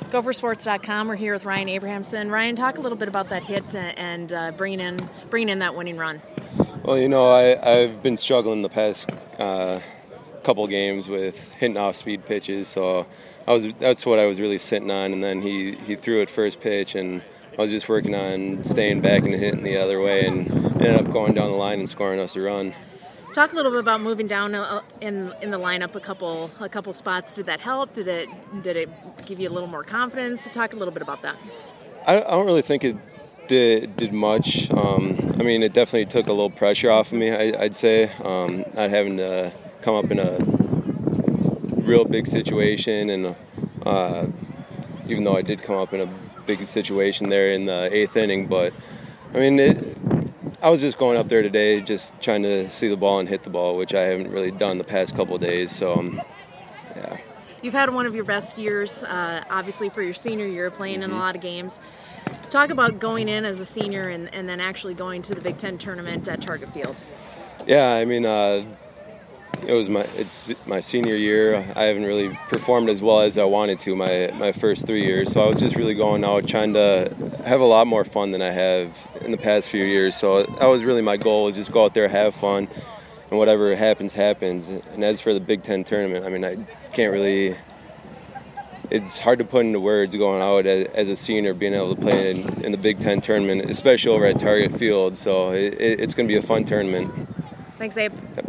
Gophersports.com. We're here with Ryan Abrahamson. Ryan, talk a little bit about that hit and bringing in that winning run. Well, I've been struggling the past couple games with hitting off-speed pitches, so that's what I was really sitting on. And then he threw it first pitch, and I was just working on staying back and hitting the other way, and ended up going down the line and scoring us a run. Talk a little bit about moving down in the lineup a couple spots. Did that help? Did it give you a little more confidence? Talk a little bit about that. I don't really think it did much. It definitely took a little pressure off of me, I'd say. Not having to come up in a real big situation, and even though I did come up in a big situation there in the 8th inning, but I was just going up there today just trying to see the ball and hit the ball, which I haven't really done the past couple of days, so yeah. You've had one of your best years, obviously, for your senior year, playing in a lot of games. Talk about going in as a senior and then actually going to the Big Ten tournament at Target Field. Yeah, it's my senior year. I haven't really performed as well as I wanted to my first 3 years, so I was just really going out trying to have a lot more fun than I have in the past few years. So that was really my goal, was just go out there, have fun, and whatever happens, happens. And as for the Big Ten tournament, I can't really – it's hard to put into words going out as a senior, being able to play in the Big Ten tournament, especially over at Target Field. So it's going to be a fun tournament. Thanks, Abe. Yep.